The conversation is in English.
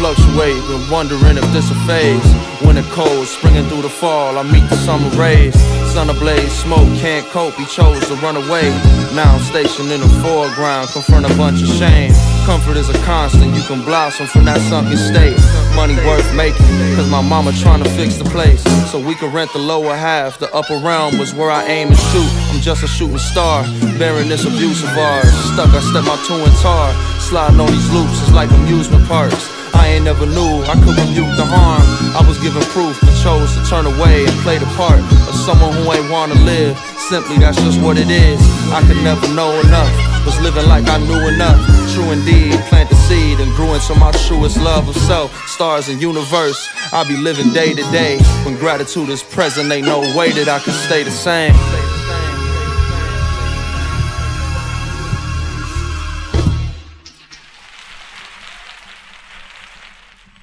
fluctuate, been wondering if this a phase. Winter cold, springing through the fall, I meet the summer rays. Sun ablaze, smoke, can't cope, he chose to run away. Now I'm stationed in the foreground, confront a bunch of shame. Comfort is a constant, you can blossom from that sunken state. Money worth making, cause my mama tryna fix the place, so we could rent the lower half. The upper realm was where I aim and shoot. I'm just a shooting star, bearing this abuse of ours. Stuck, I step my two and tar. Sliding on these loops, it's like amusement parks. I ain't never knew I could rebuke the harm. I was given proof, but chose to turn away and play the part of someone who ain't wanna live. Simply, that's just what it is. I could never know enough, was living like I knew enough. True indeed, plant the seed and grew into my truest love of self. Stars and universe, I be living day to day. When gratitude is present, ain't no way that I could stay the same.